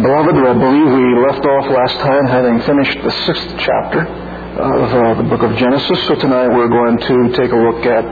Beloved, I believe we left off last time having finished the 6th chapter of the book of Genesis. So tonight we're going to take a look at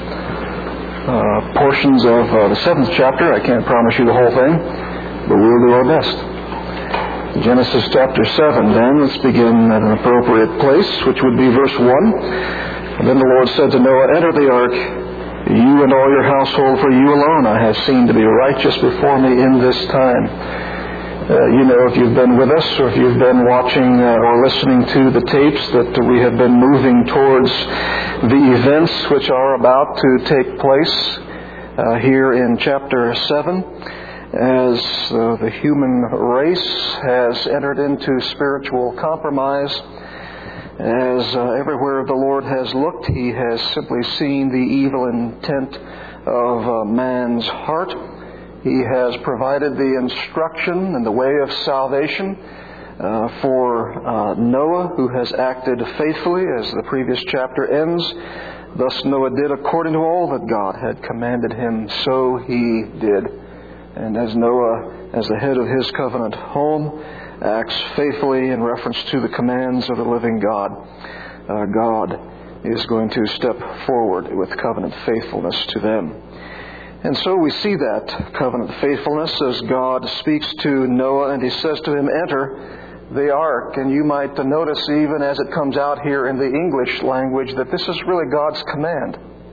portions of the 7th chapter. I can't promise you the whole thing, but we'll do our best. Genesis chapter 7 then. Let's begin at an appropriate place, which would be verse 1. And then the Lord said to Noah, "Enter the ark, you and all your household, for you alone I have seen to be righteous before me in this time." If you've been with us or if you've been watching or listening to the tapes, that we have been moving towards the events which are about to take place here in chapter 7 as the human race has entered into spiritual compromise. As everywhere the Lord has looked, He has simply seen the evil intent of man's heart. He has provided the instruction and the way of salvation for Noah, who has acted faithfully, as the previous chapter ends. Thus Noah did according to all that God had commanded him, so he did. And as Noah, as the head of his covenant home, acts faithfully in reference to the commands of the living God, God is going to step forward with covenant faithfulness to them. And so we see that covenant faithfulness as God speaks to Noah and He says to him, "Enter the ark." And you might notice, even as it comes out here in the English language, that this is really God's command.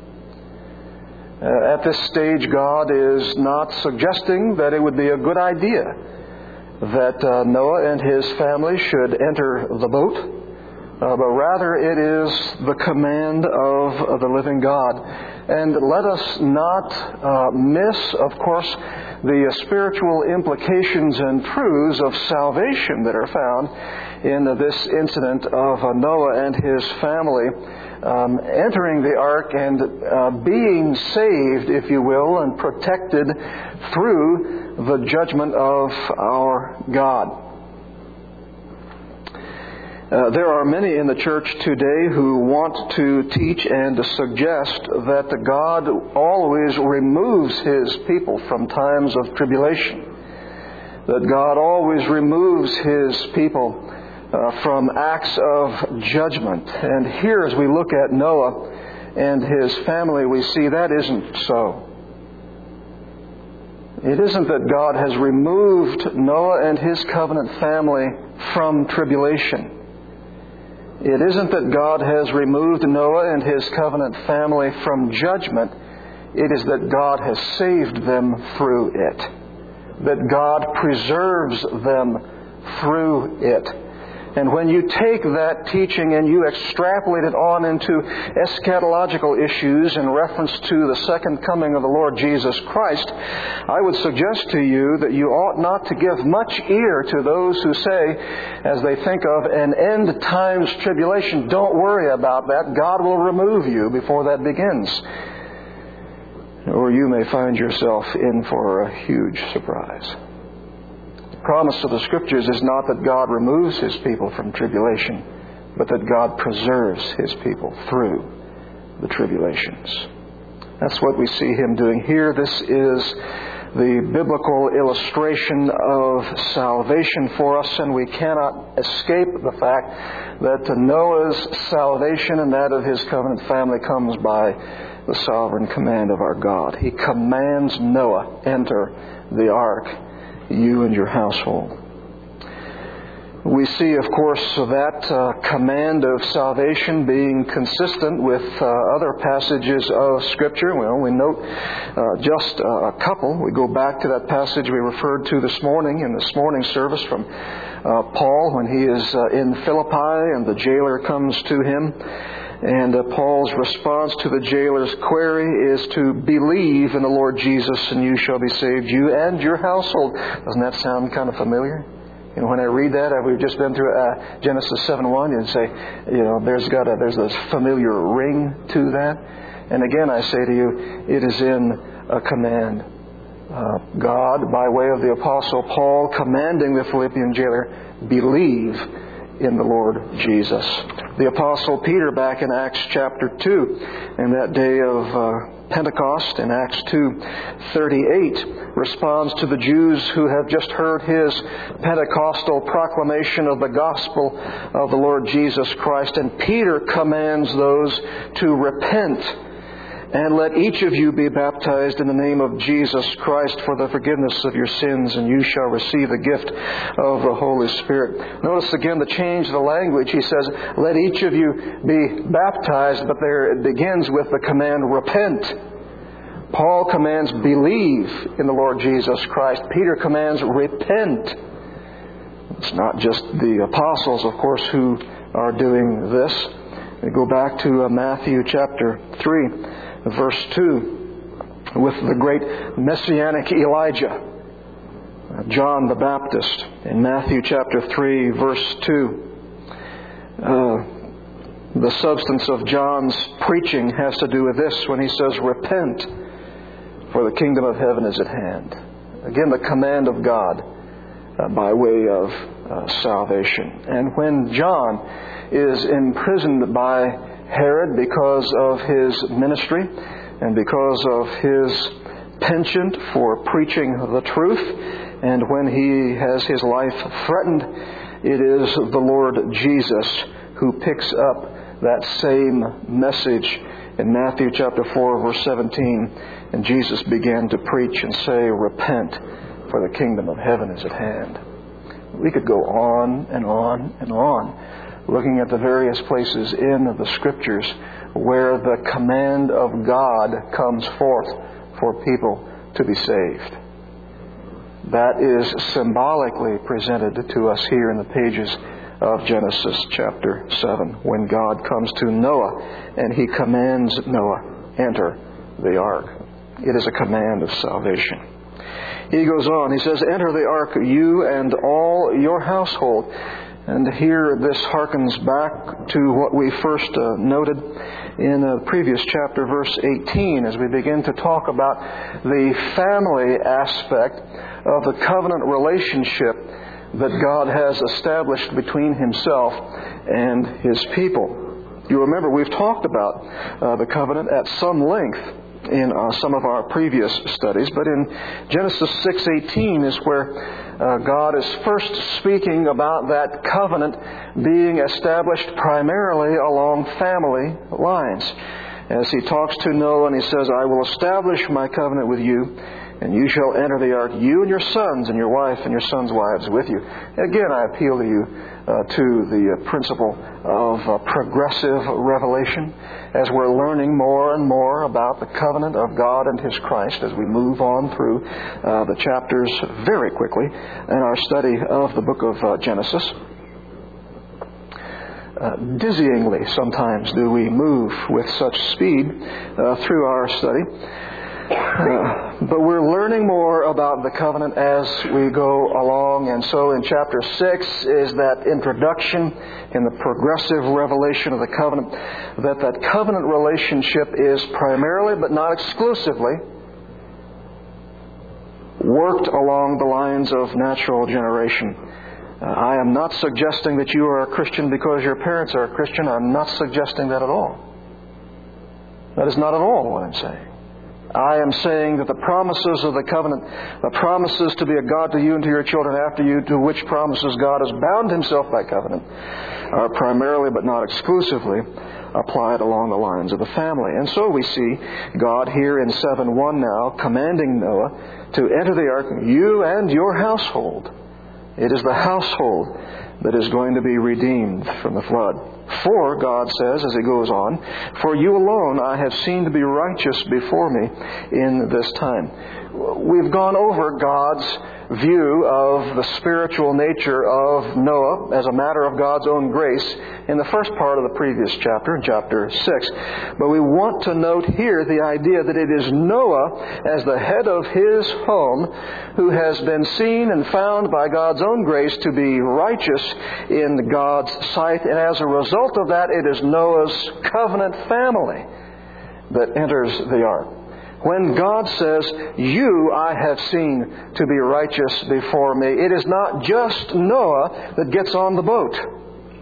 At this stage, God is not suggesting that it would be a good idea that Noah and his family should enter the boat, but rather it is the command of the living God. And let us not miss, of course, the spiritual implications and truths of salvation that are found in this incident of Noah and his family entering the ark and being saved, if you will, and protected through the judgment of our God. There are many in the church today who want to teach and to suggest that God always removes His people from times of tribulation. That God always removes His people from acts of judgment. And here, as we look at Noah and his family, we see that isn't so. It isn't that God has removed Noah and his covenant family from tribulation. It isn't that God has removed Noah and his covenant family from judgment. It is that God has saved them through it. That God preserves them through it. And when you take that teaching and you extrapolate it on into eschatological issues in reference to the second coming of the Lord Jesus Christ, I would suggest to you that you ought not to give much ear to those who say, as they think of an end times tribulation, "Don't worry about that. God will remove you before that begins." Or you may find yourself in for a huge surprise. The promise of the Scriptures is not that God removes His people from tribulation, but that God preserves His people through the tribulations. That's what we see Him doing here. This is the biblical illustration of salvation for us, and we cannot escape the fact that Noah's salvation and that of his covenant family comes by the sovereign command of our God. He commands Noah, "Enter the ark, you and your household." We see, of course, that command of salvation being consistent with other passages of Scripture. Well, we note just a couple. We go back to that passage we referred to this morning in this morning's service from Paul when he is in Philippi and the jailer comes to him. And Paul's response to the jailer's query is to believe in the Lord Jesus and you shall be saved, you and your household. Doesn't that sound kind of familiar? When I read that, we've just been through Genesis 7:1, and say, there's this familiar ring to that. And again, I say to you, it is in a command. God, by way of the Apostle Paul, commanding the Philippian jailer, believe in the Lord Jesus. The Apostle Peter, back in Acts chapter 2, in that day of Pentecost, in Acts 2:38, responds to the Jews who have just heard his Pentecostal proclamation of the gospel of the Lord Jesus Christ. And Peter commands those to repent. And let each of you be baptized in the name of Jesus Christ for the forgiveness of your sins, and you shall receive the gift of the Holy Spirit. Notice again the change of the language. He says, let each of you be baptized, but there it begins with the command, repent. Paul commands, believe in the Lord Jesus Christ. Peter commands, repent. It's not just the apostles, of course, who are doing this. We go back to Matthew chapter 3. Verse 2, with the great Messianic Elijah, John the Baptist, in Matthew chapter 3, verse 2. The substance of John's preaching has to do with this when he says, repent, for the kingdom of heaven is at hand. Again, the command of God by way of salvation. And when John is imprisoned by Herod because of his ministry and because of his penchant for preaching the truth, and when he has his life threatened, it is the Lord Jesus who picks up that same message in Matthew chapter 4, verse 17. And Jesus began to preach and say, repent, for the kingdom of heaven is at hand. We could go on and on and on, looking at the various places in the Scriptures where the command of God comes forth for people to be saved. That is symbolically presented to us here in the pages of Genesis chapter 7, when God comes to Noah and He commands Noah, enter the ark. It is a command of salvation. He goes on, he says, enter the ark, you and all your household. And here this harkens back to what we first noted in the previous chapter, verse 18, as we begin to talk about the family aspect of the covenant relationship that God has established between Himself and His people. You remember we've talked about the covenant at some length in some of our previous studies, but in Genesis 6:18 is where God is first speaking about that covenant being established primarily along family lines. As He talks to Noah and He says, I will establish my covenant with you, and you shall enter the ark, you and your sons and your wife and your sons' wives with you. Again, I appeal to you to the principle of progressive revelation as we're learning more and more about the covenant of God and His Christ as we move on through the chapters very quickly in our study of the book of Genesis. Dizzyingly sometimes do we move with such speed through our study. But we're learning more about the covenant as we go along. And so in chapter 6 is that introduction in the progressive revelation of the covenant, that covenant relationship is primarily, but not exclusively, worked along the lines of natural generation. I am not suggesting that you are a Christian because your parents are a Christian. I'm not suggesting that at all. That is not at all what I'm saying. I am saying that the promises of the covenant, the promises to be a God to you and to your children after you, to which promises God has bound Himself by covenant, are primarily but not exclusively applied along the lines of the family. And so we see God here in 7:1 now commanding Noah to enter the ark, you and your household. It is the household that is going to be redeemed from the flood. For, God says as He goes on, for you alone I have seen to be righteous before me in this time. We've gone over God's view of the spiritual nature of Noah as a matter of God's own grace in the first part of the previous chapter, in chapter 6. But we want to note here the idea that it is Noah as the head of his home who has been seen and found by God's own grace to be righteous in God's sight. And as a result of that, it is Noah's covenant family that enters the ark. When God says, you I have seen to be righteous before me, it is not just Noah that gets on the boat.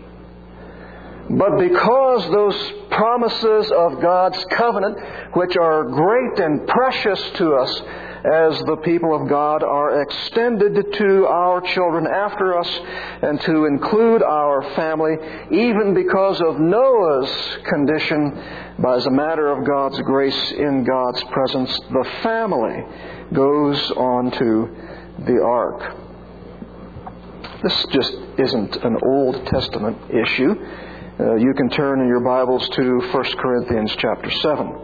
But because those promises of God's covenant, which are great and precious to us as the people of God, are extended to our children after us and to include our family, even because of Noah's condition, as a matter of God's grace in God's presence, the family goes on to the ark. This just isn't an Old Testament issue. You can turn in your Bibles to 1 Corinthians chapter 7.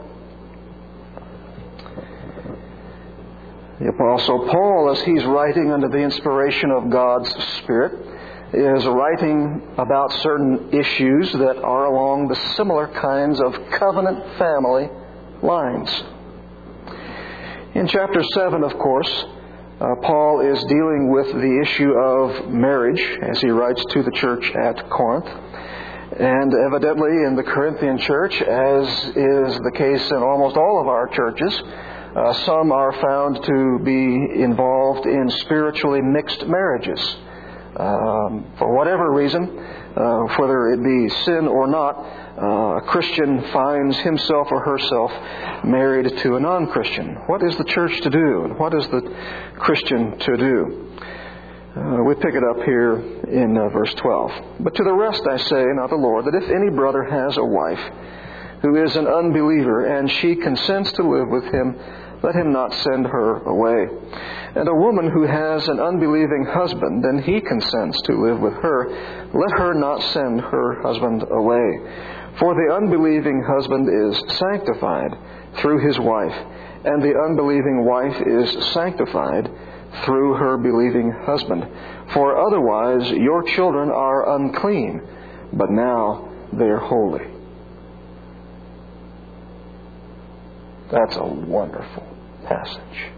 The Apostle Paul, as he's writing under the inspiration of God's Spirit, is writing about certain issues that are along the similar kinds of covenant family lines. In chapter 7, of course, Paul is dealing with the issue of marriage as he writes to the church at Corinth. And evidently in the Corinthian church, as is the case in almost all of our churches, some are found to be involved in spiritually mixed marriages. For whatever reason, whether it be sin or not, a Christian finds himself or herself married to a non-Christian. What is the church to do? And what is the Christian to do? We pick it up here in verse 12. But to the rest I say, not the Lord, that if any brother has a wife who is an unbeliever, and she consents to live with him, let him not send her away. And a woman who has an unbelieving husband, and he consents to live with her, let her not send her husband away. For the unbelieving husband is sanctified through his wife, and the unbelieving wife is sanctified through her believing husband. For otherwise your children are unclean, but now they are holy. That's a wonderful passage.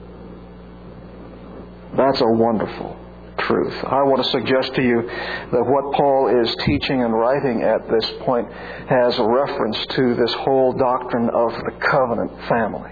That's a wonderful truth. I want to suggest to you that what Paul is teaching and writing at this point has a reference to this whole doctrine of the covenant family.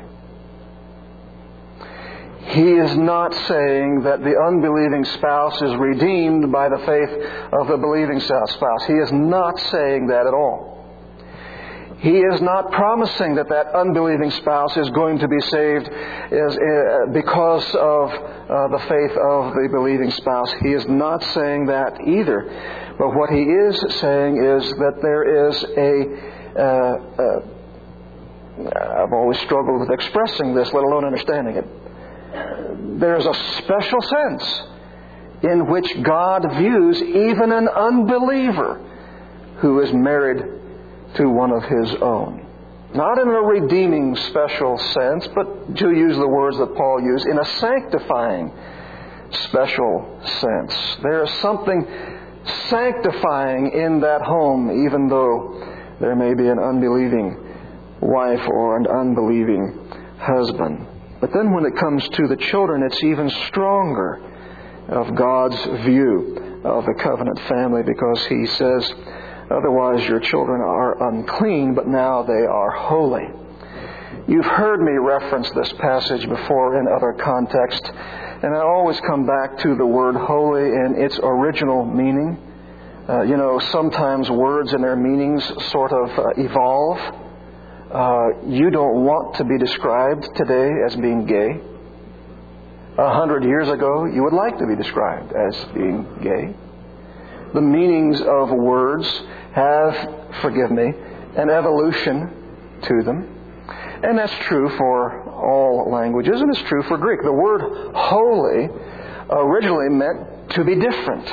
He is not saying that the unbelieving spouse is redeemed by the faith of the believing spouse. He is not saying that at all. He is not promising that that unbelieving spouse is going to be saved because of the faith of the believing spouse. He is not saying that either. But what he is saying is that there is I've always struggled with expressing this, let alone understanding it. There's a special sense in which God views even an unbeliever who is married to one of His own. Not in a redeeming special sense, but to use the words that Paul used, in a sanctifying special sense. There is something sanctifying in that home, even though there may be an unbelieving wife or an unbelieving husband. But then when it comes to the children, it's even stronger of God's view of the covenant family, because He says, otherwise your children are unclean, but now they are holy. You've heard me reference this passage before in other contexts, and I always come back to the word holy in its original meaning. Sometimes words and their meanings sort of evolve. You don't want to be described today as being gay. 100 years ago, you would like to be described as being gay. The meanings of words have, forgive me, an evolution to them. And that's true for all languages, and it's true for Greek. The word holy originally meant to be different.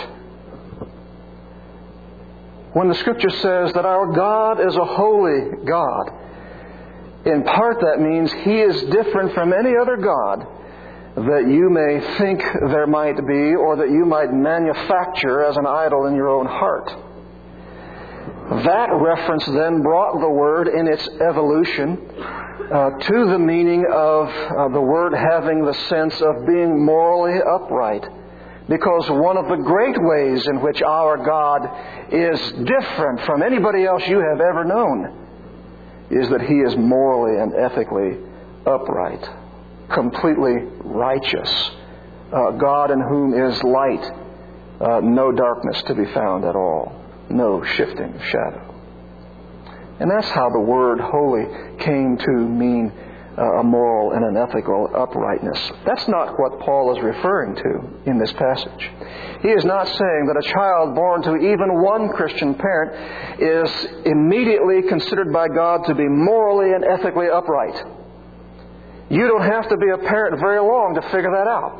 When the Scripture says that our God is a holy God, in part that means He is different from any other God that you may think there might be, or that you might manufacture as an idol in your own heart. That reference then brought the word in its evolution to the meaning of the word having the sense of being morally upright. Because one of the great ways in which our God is different from anybody else you have ever known is that He is morally and ethically upright, completely righteous, God in whom is light, no darkness to be found at all. no shifting shadow. And that's how the word holy came to mean a moral and an ethical uprightness. That's not what Paul is referring to in this passage. He is not saying that a child born to even one Christian parent is immediately considered by God to be morally and ethically upright. You don't have to be a parent very long to figure that out.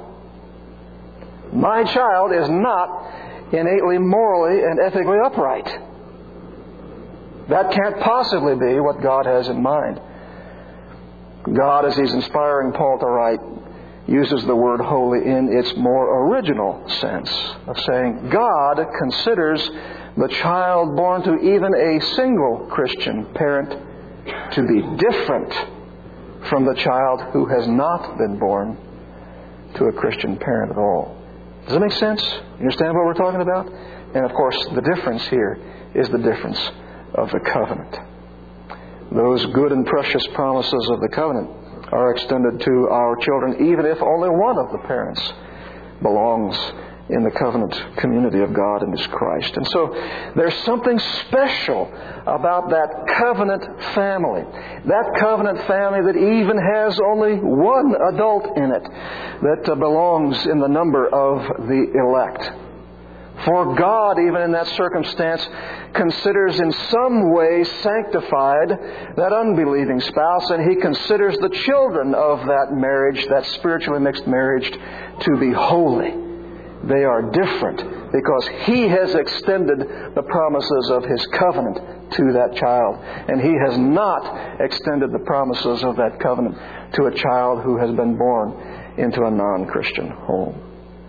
My child is not innately morally and ethically upright. That can't possibly be what God has in mind. God, as He's inspiring Paul to write, uses the word holy in its more original sense of saying God considers the child born to even a single Christian parent to be different from the child who has not been born to a Christian parent at all. Does that make sense? You understand what we're talking about? And of course, the difference here is the difference of the covenant. Those good and precious promises of the covenant are extended to our children, even if only one of the parents belongs in the covenant community of God in His Christ. And so there's something special about that covenant family. That covenant family that even has only one adult in it that belongs in the number of the elect. For God, even in that circumstance, considers in some way sanctified that unbelieving spouse, and He considers the children of that marriage, that spiritually mixed marriage, to be holy. They are different because He has extended the promises of His covenant to that child, and He has not extended the promises of that covenant to a child who has been born into a non-Christian home.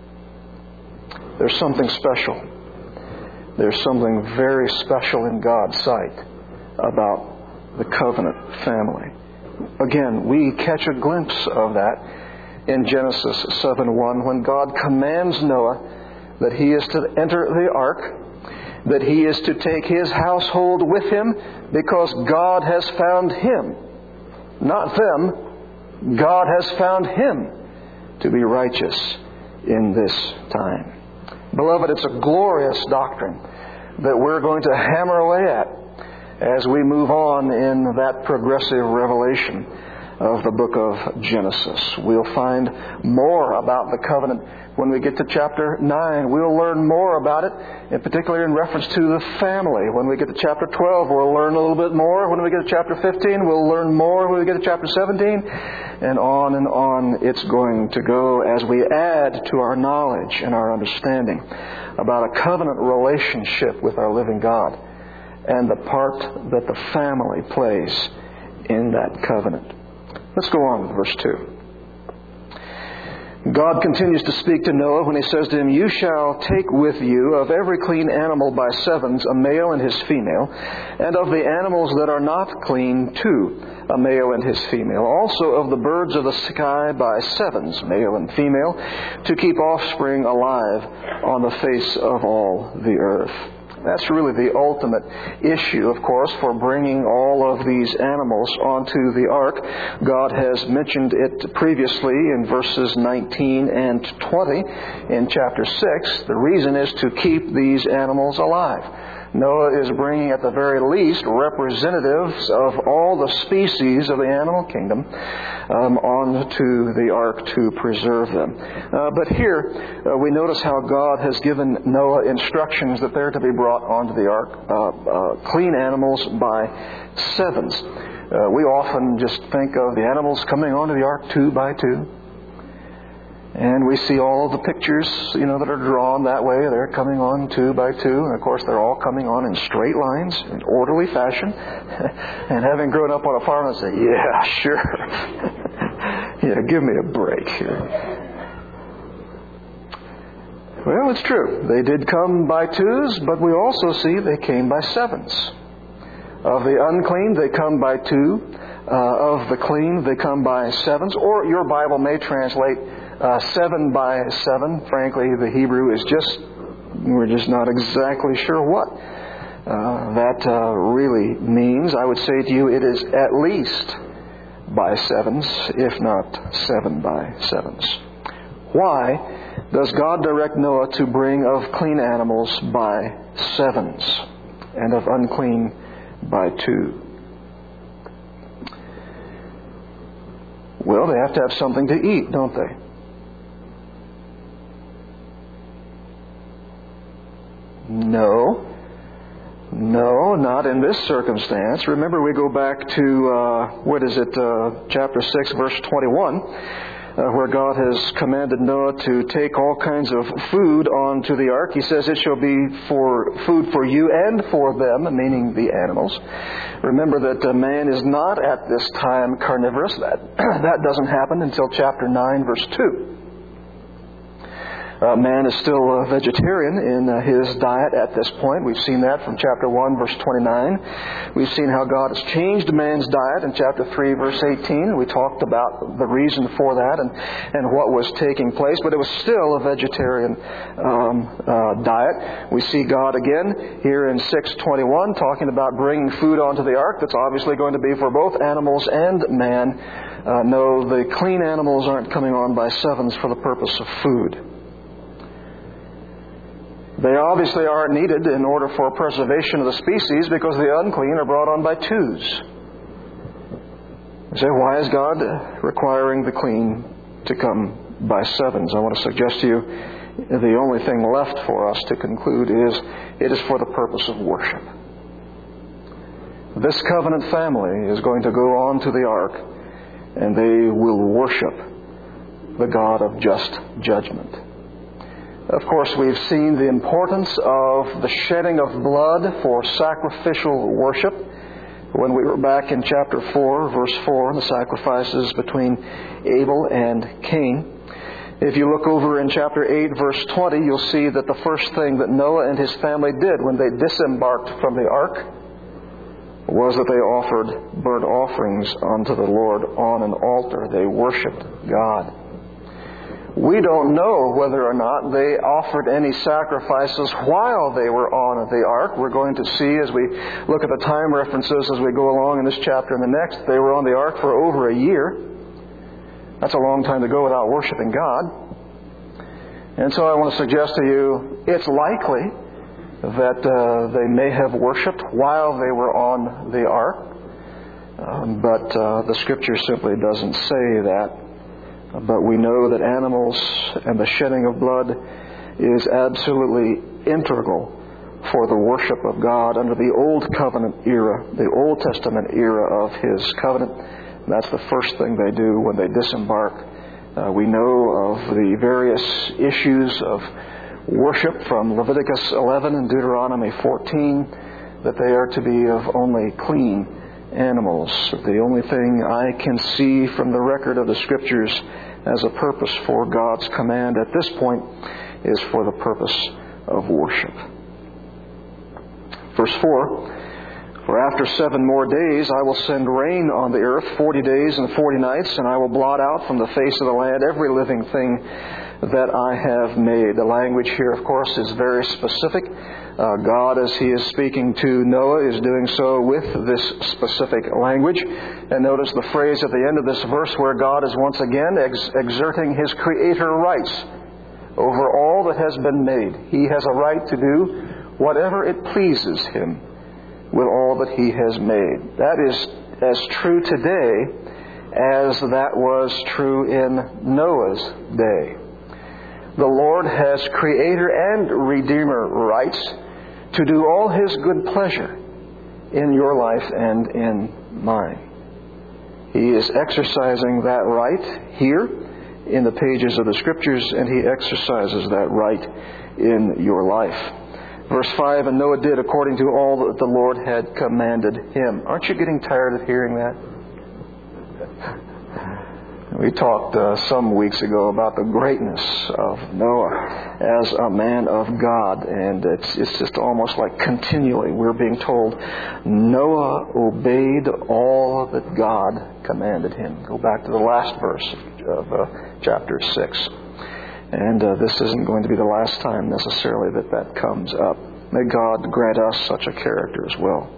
There's something special. There's something very special in God's sight about the covenant family. Again, we catch a glimpse of that in Genesis 7:1 when God commands Noah that he is to enter the ark, that he is to take his household with him because God has found him, not them. God has found him to be righteous in this time. Beloved, it's a glorious doctrine that we're going to hammer away at as we move on in that progressive revelation of the book of Genesis. We'll find more about the covenant when we get to chapter 9. We'll learn more about it, and particularly in reference to the family. When we get to chapter 12, we'll learn a little bit more. When we get to chapter 15, we'll learn more. When we get to chapter 17, and on it's going to go as we add to our knowledge and our understanding about a covenant relationship with our living God and the part that the family plays in that covenant. Let's go on with verse 2. God continues to speak to Noah when He says to him, "You shall take with you of every clean animal by sevens, a male and his female, and of the animals that are not clean, 2, a male and his female. Also of the birds of the sky by sevens, male and female, to keep offspring alive on the face of all the earth." That's really the ultimate issue, of course, for bringing all of these animals onto the ark. God has mentioned it previously in verses 19 and 20 in chapter 6. The reason is to keep these animals alive. Noah is bringing at the very least representatives of all the species of the animal kingdom onto the ark to preserve them. But here we notice how God has given Noah instructions that they're to be brought onto the ark, clean animals by sevens. We often just think of the animals coming onto the ark 2 by 2. And we see all the pictures, that are drawn that way. They're coming on 2 by 2. And of course, they're all coming on in straight lines, in orderly fashion. And having grown up on a farm, I say, yeah, sure. Yeah, give me a break here. Well, it's true. They did come by 2s, but we also see they came by 7s. Of the unclean, they come by 2. Of the clean, they come by 7s. Or your Bible may translate 7 by 7. Frankly, the Hebrew is we're just not exactly sure what that really means. I would say to you, it is at least by 7s, if not 7 by 7s. Why does God direct Noah to bring of clean animals by 7s? and of unclean by 2. Well, they have to have something to eat, don't they? No, not in this circumstance. Remember, we go back to, chapter 6, verse 21, where God has commanded Noah to take all kinds of food onto the ark. He says it shall be for food for you and for them, meaning the animals. Remember that man is not at this time carnivorous. That doesn't happen until chapter 9, verse 2. Man is still a vegetarian in his diet at this point. We've seen that from chapter 1, verse 29. We've seen how God has changed man's diet in chapter 3, verse 18. We talked about the reason for that and what was taking place, but it was still a vegetarian diet. We see God again here in 6:21 talking about bringing food onto the ark. That's obviously going to be for both animals and man. No, the clean animals aren't coming on by 7s for the purpose of food. They obviously aren't needed in order for preservation of the species because the unclean are brought on by 2s. You say, why is God requiring the clean to come by 7s? I want to suggest to you the only thing left for us to conclude is it is for the purpose of worship. This covenant family is going to go on to the ark and they will worship the God of just judgment. Of course, we've seen the importance of the shedding of blood for sacrificial worship when we were back in chapter 4, verse 4, the sacrifices between Abel and Cain. If you look over in chapter 8, verse 20, you'll see that the first thing that Noah and his family did when they disembarked from the ark was that they offered burnt offerings unto the Lord on an altar. They worshiped God. We don't know whether or not they offered any sacrifices while they were on the ark. We're going to see as we look at the time references as we go along in this chapter and the next, they were on the ark for over a year. That's a long time to go without worshiping God. And so I want to suggest to you, it's likely that they may have worshipped while they were on the ark. But the Scripture simply doesn't say that. But we know that animals and the shedding of blood is absolutely integral for the worship of God under the Old Covenant era, the Old Testament era of His covenant. That's the first thing they do when they disembark. We know of the various issues of worship from Leviticus 11 and Deuteronomy 14, that they are to be of only clean animals. The only thing I can see from the record of the Scriptures as a purpose for God's command at this point is for the purpose of worship. Verse 4, for after 7 more days I will send rain on the earth 40 days and 40 nights, and I will blot out from the face of the land every living thing that I have made. The language here, of course, is very specific. God, as He is speaking to Noah, is doing so with this specific language. And notice the phrase at the end of this verse where God is once again exerting His creator rights over all that has been made. He has a right to do whatever it pleases Him with all that He has made. That is as true today as that was true in Noah's day. The Lord has creator and redeemer rights to do all His good pleasure in your life and in mine. He is exercising that right here in the pages of the Scriptures, and He exercises that right in your life. Verse 5, and Noah did according to all that the Lord had commanded him. Aren't you getting tired of hearing that? We talked some weeks ago about the greatness of Noah as a man of God, and it's just almost like continually we're being told Noah obeyed all that God commanded him. Go back to the last verse of chapter 6. And this isn't going to be the last time necessarily that comes up. May God grant us such a character as well.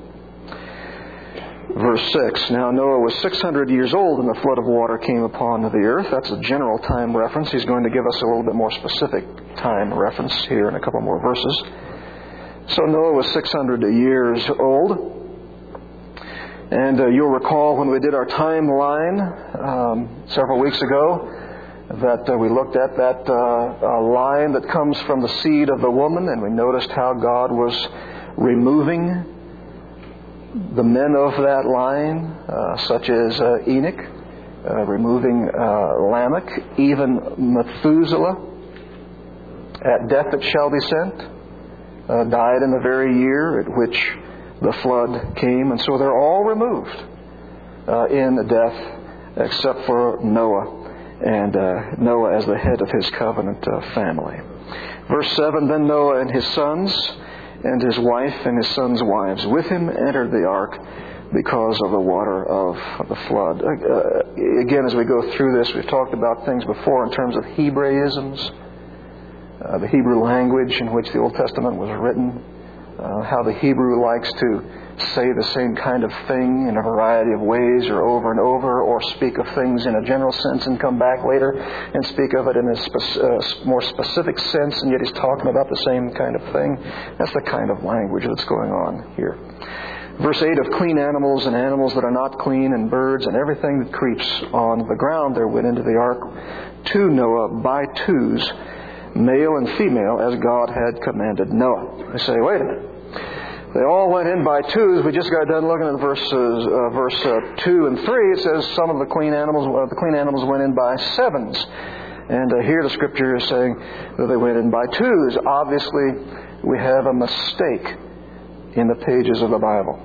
Verse 6, now Noah was 600 years old and the flood of water came upon the earth. That's a general time reference. He's going to give us a little bit more specific time reference here in a couple more verses. So Noah was 600 years old. And you'll recall when we did our timeline several weeks ago that we looked at that line that comes from the seed of the woman, and we noticed how God was removing the men of that line, such as Enoch, removing Lamech, even Methuselah. At death it shall be sent, died in the very year at which the flood came, and so they're all removed in death except for Noah, and Noah as the head of his covenant family. Verse 7, then Noah and his sons and his wife and his sons' wives with him entered the ark because of the water of the flood. Again, as we go through this, we've talked about things before in terms of Hebraisms, the Hebrew language in which the Old Testament was written, how the Hebrew likes to say the same kind of thing in a variety of ways or over and over, or speak of things in a general sense and come back later and speak of it in a more specific sense, and yet he's talking about the same kind of thing. That's the kind of language that's going on here. Verse 8, of clean animals and animals that are not clean, and birds and everything that creeps on the ground, there went into the ark to Noah by twos, male and female, as God had commanded Noah. I say, wait a minute. They all went in by twos. We just got done looking at verse 2 and 3. It says some of the clean animals went in by sevens. And here the Scripture is saying that they went in by twos. Obviously, we have a mistake in the pages of the Bible.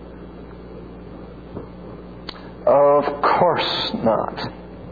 Of course not.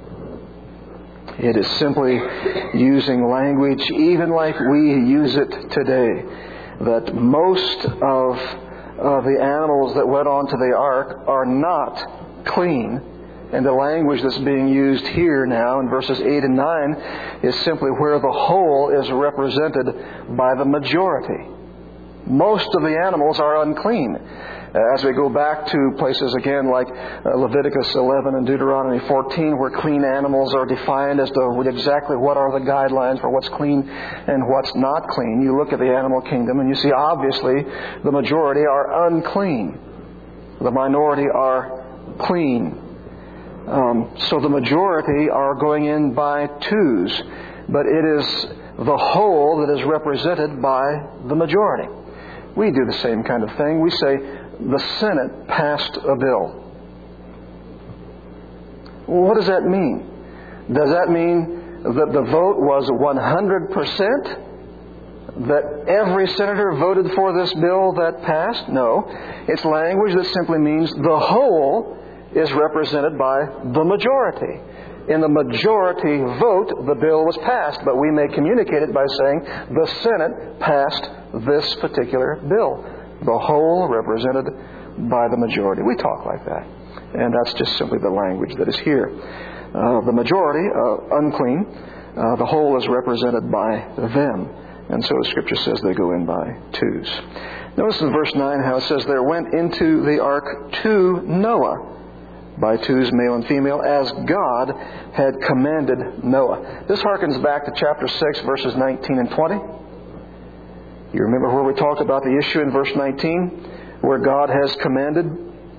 It is simply using language, even like we use it today, that most of the animals that went onto the ark are not clean. And the language that's being used here now in verses 8 and 9 is simply where the whole is represented by the majority. Most of the animals are unclean. As we go back to places again like Leviticus 11 and Deuteronomy 14, where clean animals are defined as to exactly what are the guidelines for what's clean and what's not clean, you look at the animal kingdom and you see obviously the majority are unclean. The minority are clean. So the majority are going in by twos, but it is the whole that is represented by the majority. We do the same kind of thing. We say the Senate passed a bill. What does that mean? Does that mean that the vote was 100%? That every senator voted for this bill that passed? No. It's language that simply means the whole is represented by the majority. In the majority vote, the bill was passed, but we may communicate it by saying the Senate passed this particular bill. The whole represented by the majority. We talk like that. And that's just simply the language that is here. The majority, unclean. The whole is represented by them. And so the Scripture says they go in by twos. Notice in verse 9 how it says, there went into the ark to Noah by twos, male and female, as God had commanded Noah. This harkens back to chapter 6, verses 19 and 20. You remember where we talked about the issue in verse 19, where God has commanded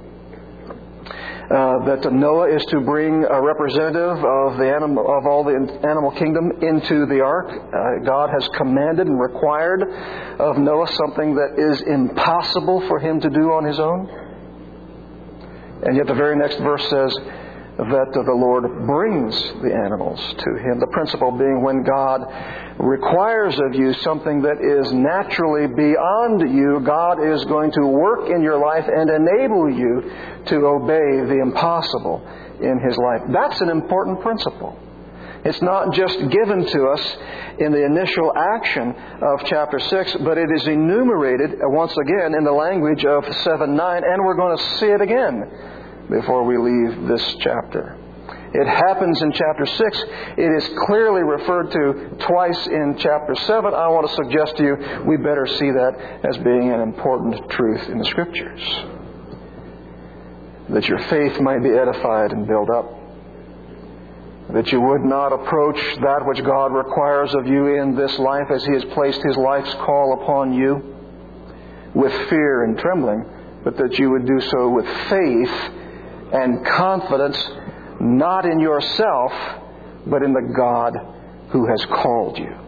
that Noah is to bring a representative of all the animal kingdom into the ark. God has commanded and required of Noah something that is impossible for him to do on his own. And yet the very next verse says that the Lord brings the animals to him. The principle being when God requires of you something that is naturally beyond you, God is going to work in your life and enable you to obey the impossible in His life. That's an important principle. It's not just given to us in the initial action of chapter 6, but it is enumerated once again in the language of 7:9, and we're going to see it again before we leave this chapter. It happens in chapter 6. It is clearly referred to twice in chapter 7. I want to suggest to you we better see that as being an important truth in the Scriptures. That your faith might be edified and built up. That you would not approach that which God requires of you in this life as He has placed His life's call upon you. with fear and trembling, but that you would do so with faith and confidence, not in yourself, but in the God who has called you.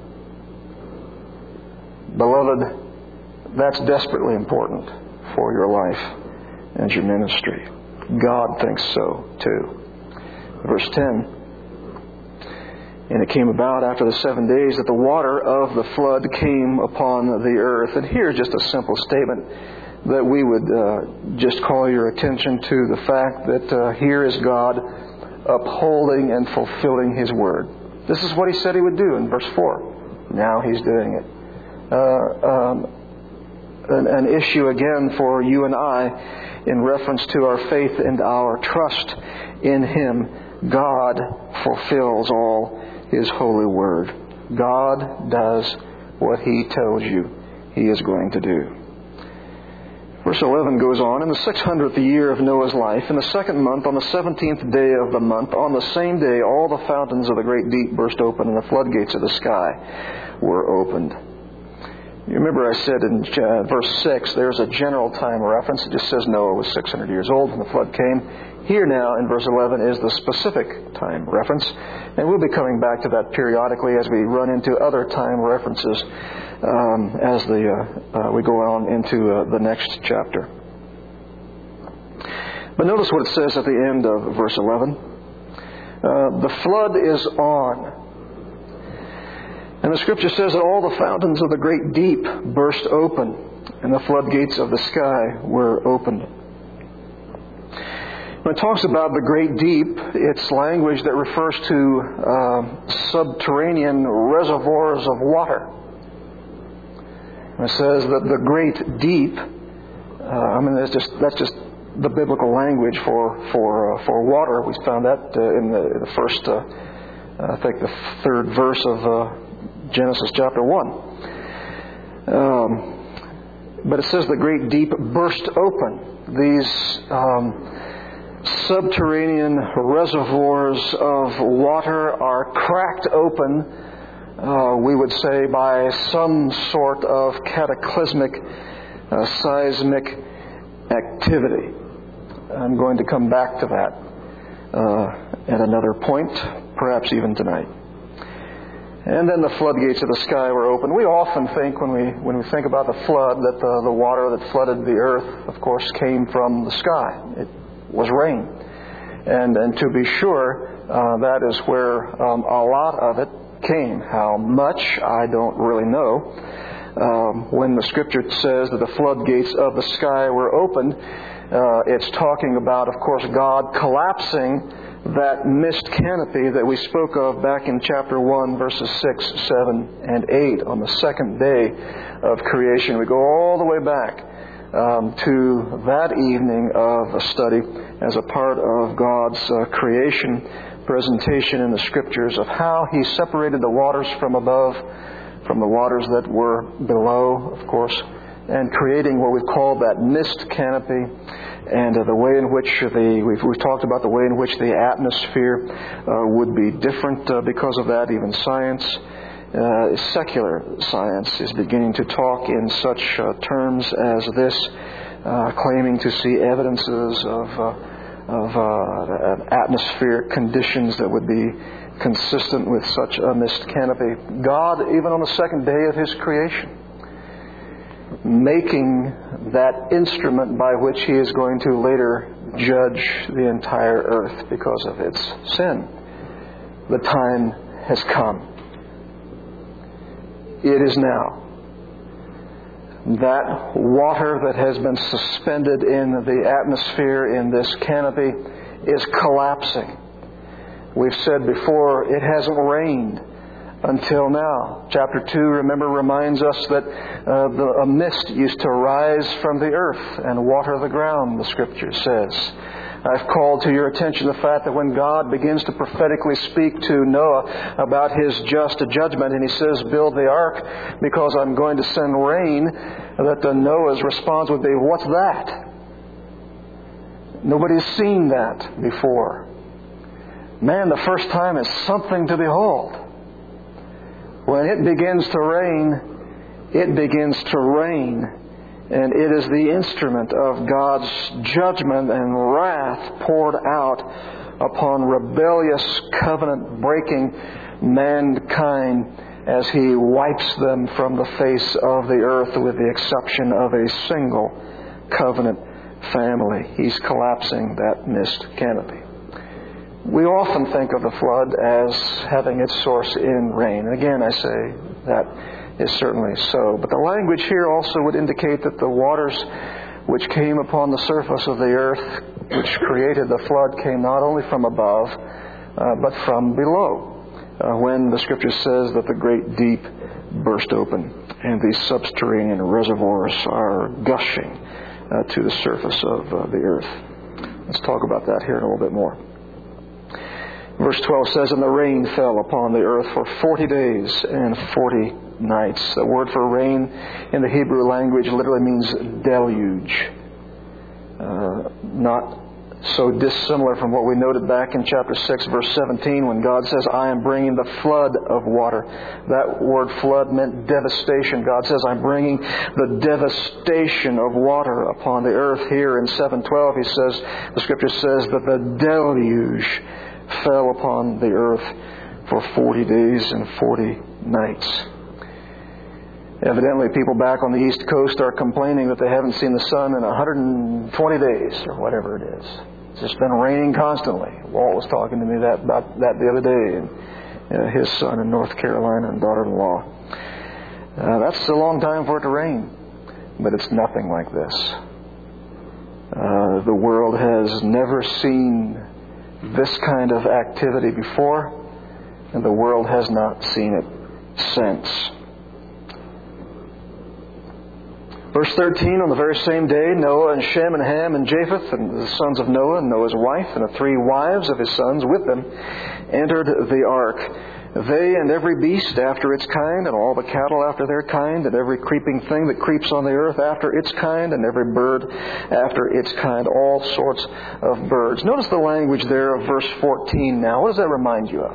Beloved, that's desperately important for your life and your ministry. God thinks so too. Verse 10, and it came about after the 7 days that the water of the flood came upon the earth. And here's just a simple statement that we would just call your attention to the fact that here is God upholding and fulfilling His Word. This is what He said He would do in verse 4. Now He's doing it. An issue again for you and I in reference to our faith and our trust in Him. God fulfills all His holy Word. God does what He tells you He is going to do. Verse 11 goes on, in the 600th year of Noah's life, in the second month, on the 17th day of the month, on the same day all the fountains of the great deep burst open, and the floodgates of the sky were opened. You remember I said in verse 6, there's a general time reference. It just says Noah was 600 years old when the flood came. Here now in verse 11 is the specific time reference. And we'll be coming back to that periodically as we run into other time references as we go on into the next chapter. But notice what it says at the end of verse 11. The flood is on. And the Scripture says that all the fountains of the great deep burst open, and the floodgates of the sky were opened. When it talks about the great deep, it's language that refers to subterranean reservoirs of water. It says that the great deep, that's just the biblical language for water. We found that in the first, the third verse of Genesis chapter 1. But it says the great deep burst open. These subterranean reservoirs of water are cracked open, we would say, by some sort of cataclysmic, seismic activity. I'm going to come back to that at another point, perhaps even tonight. And then the floodgates of the sky were open. We often think, when we think about the flood, that the water that flooded the earth, of course, came from the sky. It was rain. And to be sure, that is where a lot of it came. How much, I don't really know. When the Scripture says that the floodgates of the sky were opened, it's talking about, of course, God collapsing that mist canopy that we spoke of back in chapter 1, verses 6, 7, and 8 on the second day of creation. We go all the way back to that evening of a study as a part of God's creation presentation in the Scriptures of how He separated the waters from above from the waters that were below, of course, and creating what we call that mist canopy. And the way in which we've talked about the way in which the atmosphere would be different because of that. Even science, secular science, is beginning to talk in such terms as this, claiming to see evidences of atmospheric conditions that would be consistent with such a mist canopy. God, even on the second day of His creation, making that instrument by which He is going to later judge the entire earth because of its sin. The time has come. It is now. That water that has been suspended in the atmosphere in this canopy is collapsing. We've said before, it hasn't rained until now. Chapter 2, remember, reminds us that a mist used to rise from the earth and water the ground, the Scripture says. I've called to your attention the fact that when God begins to prophetically speak to Noah about His just judgment, and He says, build the ark because I'm going to send rain, that Noah's response would be, what's that? Nobody's seen that before. Man, the first time is something to behold. When it begins to rain, it begins to rain And it is the instrument of God's judgment and wrath poured out upon rebellious, covenant-breaking mankind as He wipes them from the face of the earth with the exception of a single covenant family. He's collapsing that mist canopy. We often think of the flood as having its source in rain. And again, I say that is certainly so. But the language here also would indicate that the waters which came upon the surface of the earth, which created the flood, came not only from above, but from below. When the Scripture says that the great deep burst open and these subterranean reservoirs are gushing to the surface of the earth. Let's talk about that here in a little bit more. Verse 12 says, "And the rain fell upon the earth for 40 days and 40 nights." The word for rain in the Hebrew language literally means deluge. Not so dissimilar from what we noted back in chapter 6, verse 17, when God says, "I am bringing the flood of water." That word flood meant devastation. God says, "I'm bringing the devastation of water upon the earth." Here in 7:12, He says, the Scripture says that the deluge fell upon the earth for 40 days and 40 nights. Evidently, people back on the East Coast are complaining that they haven't seen the sun in 120 days or whatever it is. It's just been raining constantly. Walt was talking to me about that the other day, and his son in North Carolina and daughter-in-law. That's a long time for it to rain, but it's nothing like this. The world has never seen this kind of activity before, and the world has not seen it since. Verse 13, "On the very same day, Noah and Shem and Ham and Japheth and the sons of Noah and Noah's wife and the 3 wives of his sons with them entered the ark. They and every beast after its kind, and all the cattle after their kind, and every creeping thing that creeps on the earth after its kind, and every bird after its kind," all sorts of birds. Notice the language there of verse 14 now. What does that remind you of?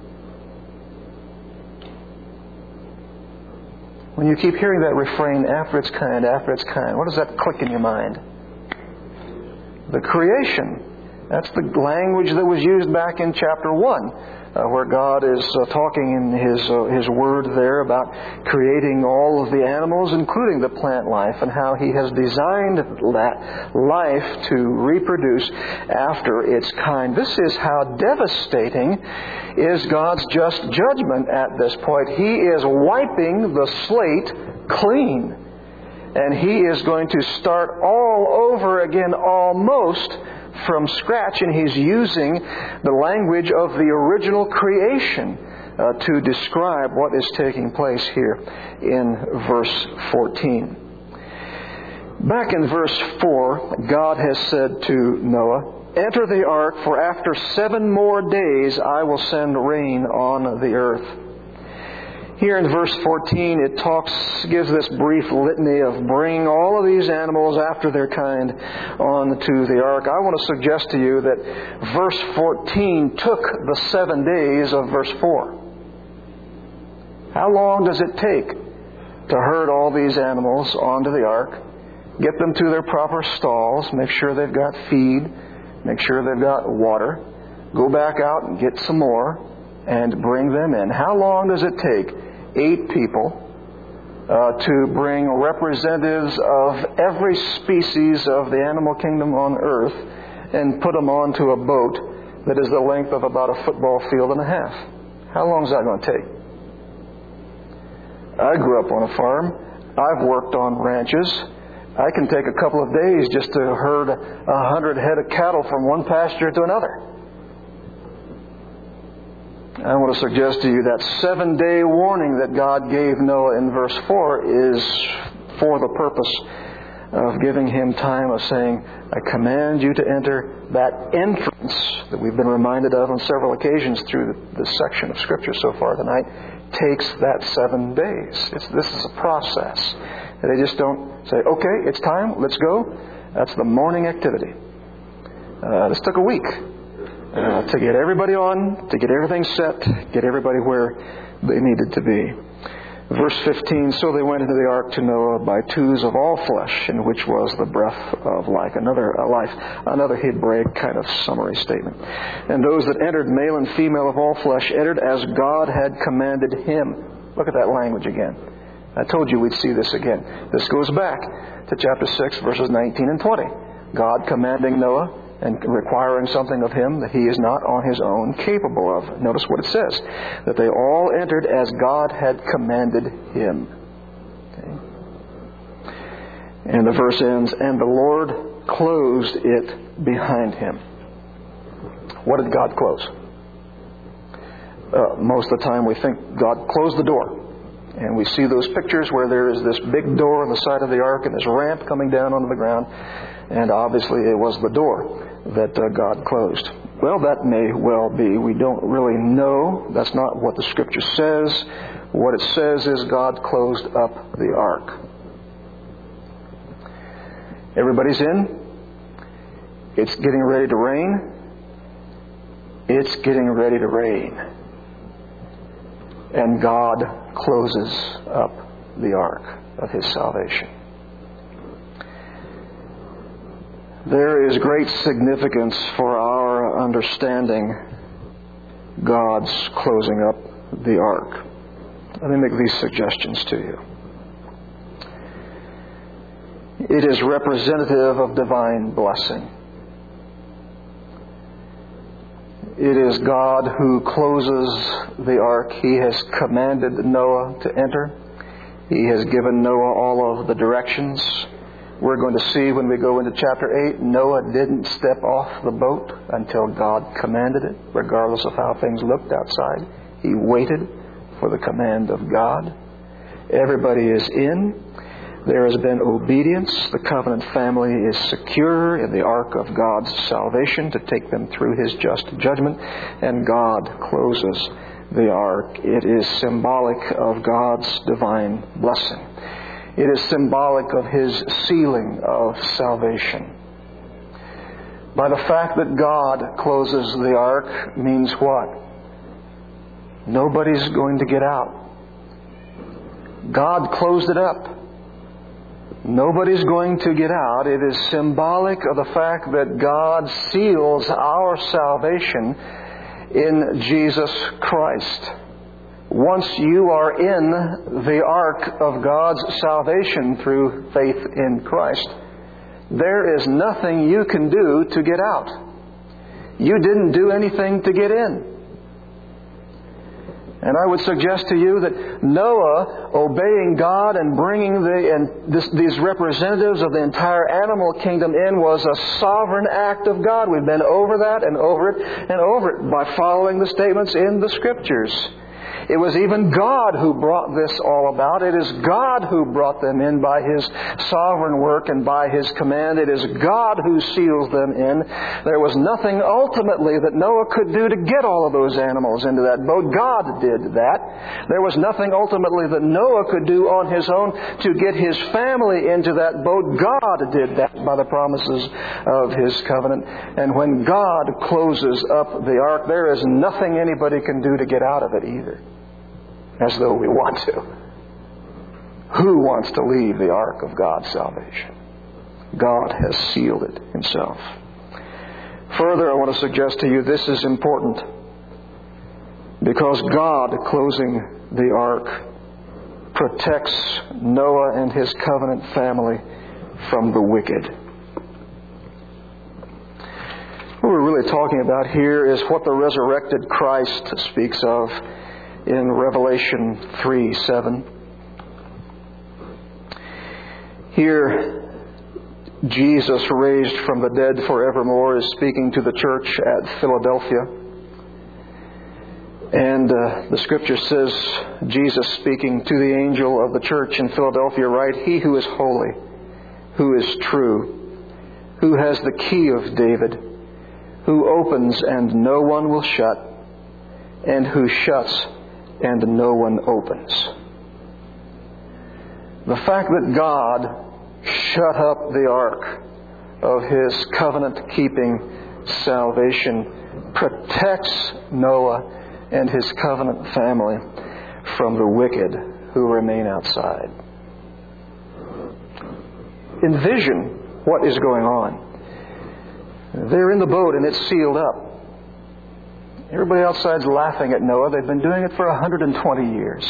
When you keep hearing that refrain, after its kind, what does that click in your mind? The creation. That's the language that was used back in chapter 1, where God is talking in His Word there about creating all of the animals, including the plant life, and how He has designed that life to reproduce after its kind. This is how devastating is God's just judgment at this point. He is wiping the slate clean. And He is going to start all over again almost from scratch, and He's using the language of the original creation to describe what is taking place here in verse 14. Back in verse 4, God has said to Noah, "Enter the ark, for after 7 more days I will send rain on the earth." Here in verse 14, it gives this brief litany of bringing all of these animals after their kind onto the ark. I want to suggest to you that verse 14 took the 7 days of verse 4. How long does it take to herd all these animals onto the ark, get them to their proper stalls, make sure they've got feed, make sure they've got water, go back out and get some more, and bring them in? How long does it take 8 people to bring representatives of every species of the animal kingdom on earth and put them onto a boat that is the length of about a football field and a half? How long is that going to take? I grew up on a farm. I've worked on ranches. I can take a couple of days just to herd 100 head of cattle from one pasture to another. I want to suggest to you that 7-day warning that God gave Noah in verse 4 is for the purpose of giving him time of saying, "I command you to enter." That entrance that we've been reminded of on several occasions through this section of Scripture so far tonight takes that 7 days. This is a process. They just don't say, "Okay, it's time, let's go." That's the morning activity. This took a week. To get everybody on, to get everything set, get everybody where they needed to be. Verse 15, so they went into the ark to Noah by twos of all flesh, in which was the breath of life. Another Hebraic kind of summary statement. And those that entered, male and female of all flesh, entered as God had commanded him. Look at that language again. I told you we'd see this again. This goes back to chapter 6, verses 19 and 20. God commanding Noah and requiring something of him that he is not on his own capable of. Notice what it says, that they all entered as God had commanded him. Okay. And the verse ends, and the Lord closed it behind him. What did God close? Most of the time we think God closed the door. And we see those pictures where there is this big door on the side of the ark and this ramp coming down onto the ground. And obviously it was the door that God closed. Well, that may well be. We don't really know. That's not what the Scripture says. What it says is God closed up the ark. Everybody's in. It's getting ready to rain. It's getting ready to rain. And God closes up the ark of His salvation. There is great significance for our understanding God's closing up the ark. Let me make these suggestions to you. It is representative of divine blessing. It is God who closes the ark. He has commanded Noah to enter. He has given Noah all of the directions. We're going to see when we go into chapter 8, Noah didn't step off the boat until God commanded it, regardless of how things looked outside. He waited for the command of God. Everybody is in. There has been obedience. The covenant family is secure in the ark of God's salvation to take them through His just judgment. And God closes the ark. It is symbolic of God's divine blessing. It is symbolic of His sealing of salvation. By the fact that God closes the ark means what? Nobody's going to get out. God closed it up. Nobody's going to get out. It is symbolic of the fact that God seals our salvation in Jesus Christ. Once you are in the ark of God's salvation through faith in Christ, there is nothing you can do to get out. You didn't do anything to get in. And I would suggest to you that Noah, obeying God and bringing these representatives of the entire animal kingdom in, was a sovereign act of God. We've been over that and over it and over it by following the statements in the Scriptures. It was even God who brought this all about. It is God who brought them in by His sovereign work and by His command. It is God who seals them in. There was nothing ultimately that Noah could do to get all of those animals into that boat. God did that. There was nothing ultimately that Noah could do on his own to get his family into that boat. God did that by the promises of His covenant. And when God closes up the ark, there is nothing anybody can do to get out of it either. As though we want to. Who wants to leave the ark of God's salvation? God has sealed it Himself. Further, I want to suggest to you this is important. Because God closing the ark protects Noah and his covenant family from the wicked. What we're really talking about here is what the resurrected Christ speaks of in Revelation 3:7. Here, Jesus, raised from the dead forevermore, is speaking to the church at Philadelphia. And the Scripture says, Jesus speaking to the angel of the church in Philadelphia, right? He who is holy, who is true, who has the key of David, who opens and no one will shut, and who shuts and no one opens. The fact that God shut up the ark of His covenant-keeping salvation protects Noah and his covenant family from the wicked who remain outside. Envision what is going on. They're in the boat and it's sealed up. Everybody outside's laughing at Noah. They've been doing it for 120 years.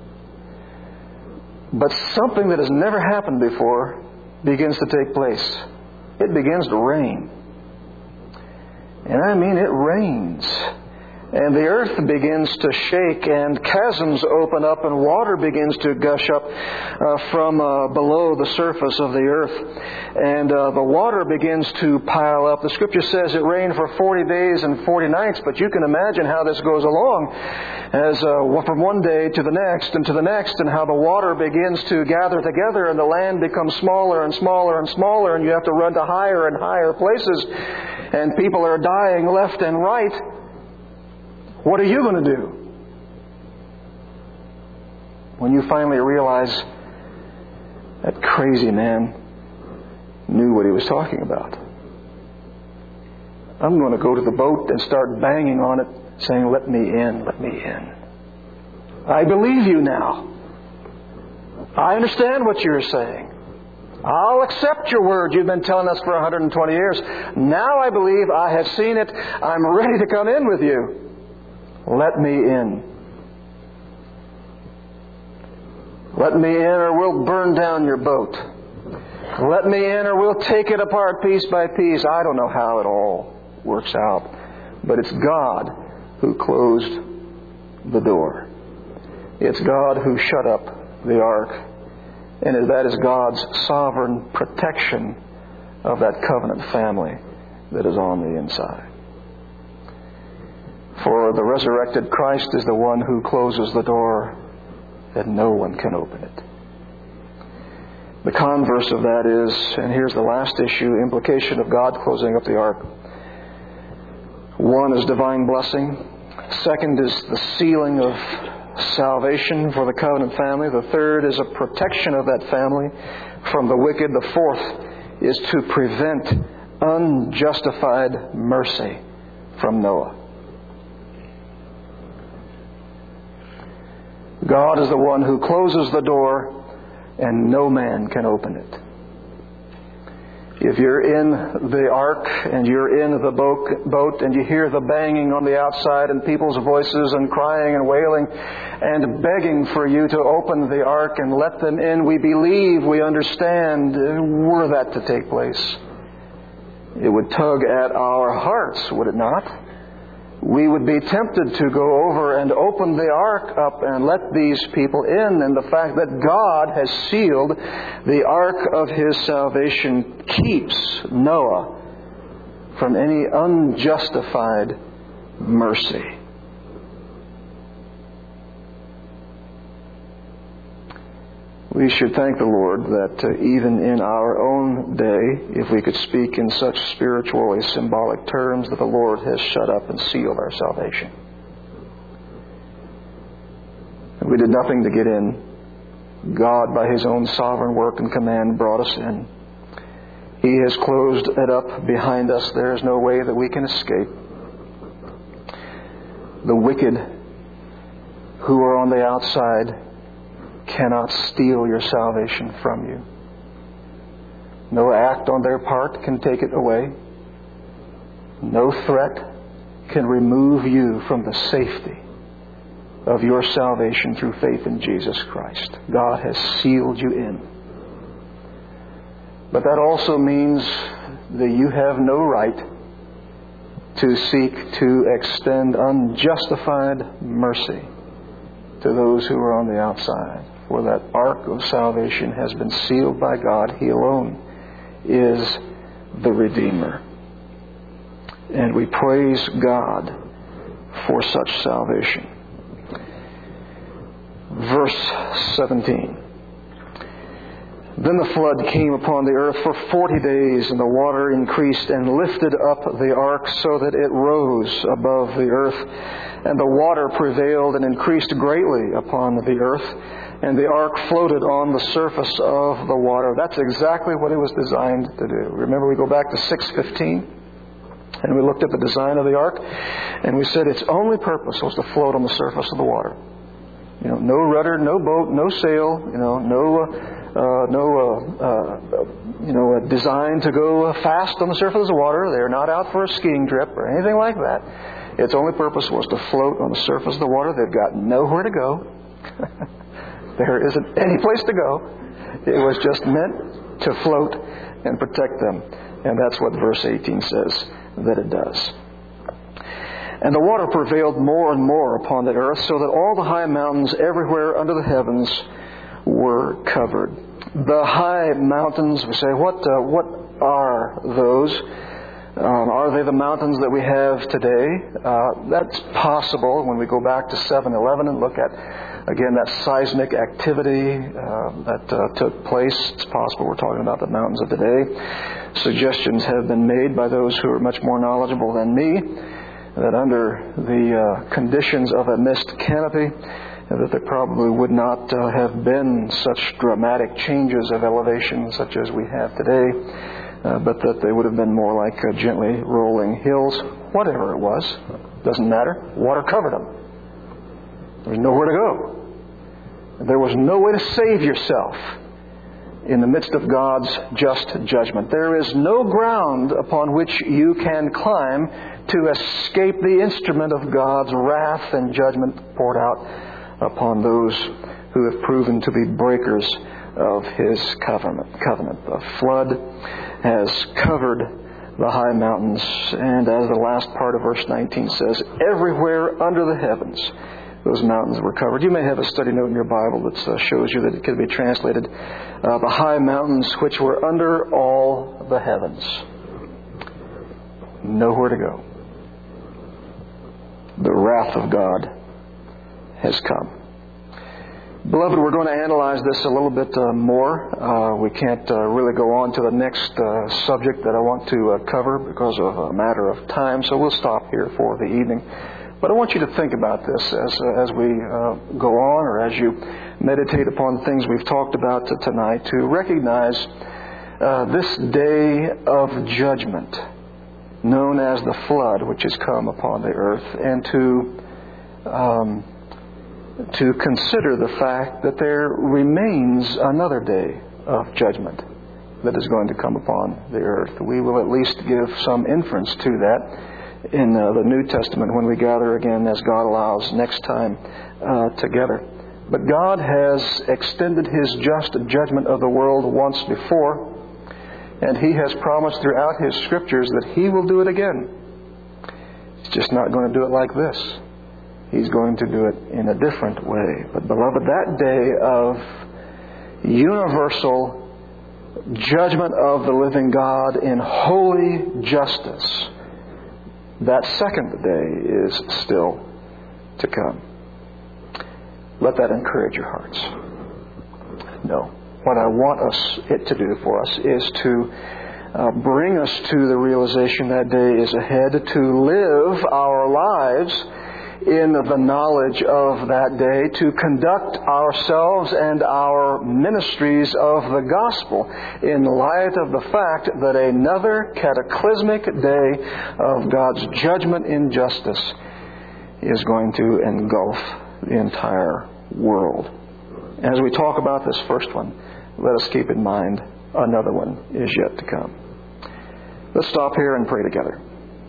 But something that has never happened before begins to take place. It begins to rain. And I mean, it rains. And the earth begins to shake, and chasms open up, and water begins to gush up from below the surface of the earth. And the water begins to pile up. The Scripture says it rained for 40 days and 40 nights, but you can imagine how this goes along as from one day to the next and to the next, and how the water begins to gather together, and the land becomes smaller and smaller and smaller, and you have to run to higher and higher places, and people are dying left and right. What are you going to do when you finally realize that crazy man knew what he was talking about? I'm going to go to the boat and start banging on it, saying, "Let me in, let me in. I believe you now. I understand what you're saying. I'll accept your word you've been telling us for 120 years. Now I believe, I have seen it. I'm ready to come in with you. Let me in. Let me in, or we'll burn down your boat. Let me in, or we'll take it apart piece by piece." I don't know how it all works out, but it's God who closed the door. It's God who shut up the ark. And that is God's sovereign protection of that covenant family that is on the inside. For the resurrected Christ is the one who closes the door, and no one can open it. The converse of that is, and here's the last issue, implication of God closing up the ark. One is divine blessing. Second is the sealing of salvation for the covenant family. The third is a protection of that family from the wicked. The fourth is to prevent unjustified mercy from Noah. God is the one who closes the door, and no man can open it. If you're in the ark and you're in the boat and you hear the banging on the outside and people's voices and crying and wailing and begging for you to open the ark and let them in, we believe, we understand, were that to take place, it would tug at our hearts, would it not? We would be tempted to go over and open the ark up and let these people in. And the fact that God has sealed the ark of His salvation keeps Noah from any unjustified mercy. We should thank the Lord that even in our own day, if we could speak in such spiritually symbolic terms, that the Lord has shut up and sealed our salvation. We did nothing to get in. God, by His own sovereign work and command, brought us in. He has closed it up behind us. There is no way that we can escape. The wicked who are on the outside cannot steal your salvation from you. No act on their part can take it away. No threat can remove you from the safety of your salvation through faith in Jesus Christ. God has sealed you in. But that also means that you have no right to seek to extend unjustified mercy to those who are on the outside. For that ark of salvation has been sealed by God. He alone is the Redeemer. And we praise God for such salvation. Verse 17. Then the flood came upon the earth for 40 days, and the water increased and lifted up the ark so that it rose above the earth. And the water prevailed and increased greatly upon the earth, and the ark floated on the surface of the water. That's exactly what it was designed to do. Remember, we go back to 6:15, and we looked at the design of the ark, and we said its only purpose was to float on the surface of the water. No rudder, no boat, no sail, designed to go fast on the surface of the water. They're not out for a skiing trip or anything like that. Its only purpose was to float on the surface of the water. They've got nowhere to go. There isn't any place to go. It was just meant to float and protect them. And that's what verse 18 says that it does. And the water prevailed more and more upon the earth, so that all the high mountains everywhere under the heavens were covered. The high mountains, we say, what are those? Are they the mountains that we have today? That's possible when we go back to 7/11 and look at, again, that seismic activity that took place. It's possible we're talking about the mountains of today. Suggestions have been made by those who are much more knowledgeable than me that under the conditions of a mist canopy, that there probably would not have been such dramatic changes of elevation such as we have today, but that they would have been more like gently rolling hills. Whatever it was, doesn't matter. Water covered them. There was nowhere to go. There was no way to save yourself in the midst of God's just judgment. There is no ground upon which you can climb to escape the instrument of God's wrath and judgment poured out upon those who have proven to be breakers of His covenant. The flood has covered the high mountains, and as the last part of verse 19 says, everywhere under the heavens those mountains were covered. You may have a study note in your Bible that shows you that it could be translated, the high mountains which were under all the heavens. Nowhere to go. The wrath of God has come. Beloved, we're going to analyze this a little bit more. We can't really go on to the next subject that I want to cover because of a matter of time, so we'll stop here for the evening. But I want you to think about this as we go on, or as you meditate upon the things we've talked about tonight, to recognize this day of judgment known as the flood, which has come upon the earth, and to consider the fact that there remains another day of judgment that is going to come upon the earth. We will at least give some inference to that in the New Testament when we gather again, as God allows, next time together. But God has extended His just judgment of the world once before, and He has promised throughout His Scriptures that He will do it again. He's just not going to do it like this. He's going to do it in a different way. But beloved, that day of universal judgment of the living God in holy justice, that second day is still to come. Let that encourage your hearts. No. What I want it to do for us is to bring us to the realization that day is ahead, to live our lives in the knowledge of that day, to conduct ourselves and our ministries of the gospel in light of the fact that another cataclysmic day of God's judgment in justice is going to engulf the entire world. As we talk about this first one, let us keep in mind another one is yet to come. Let's stop here and pray together.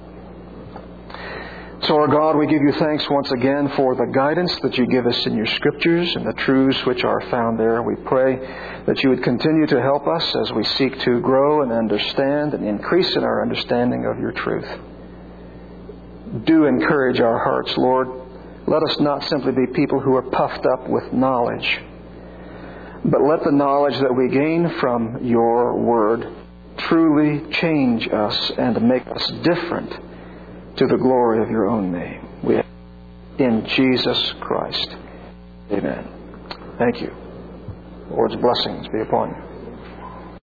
So, our God, we give you thanks once again for the guidance that you give us in your Scriptures and the truths which are found there. We pray that you would continue to help us as we seek to grow and understand and increase in our understanding of your truth. Do encourage our hearts, Lord. Let us not simply be people who are puffed up with knowledge, but let the knowledge that we gain from your Word truly change us and make us different to the glory of your own name. We ask in Jesus Christ. Amen. Thank you. The Lord's blessings be upon you.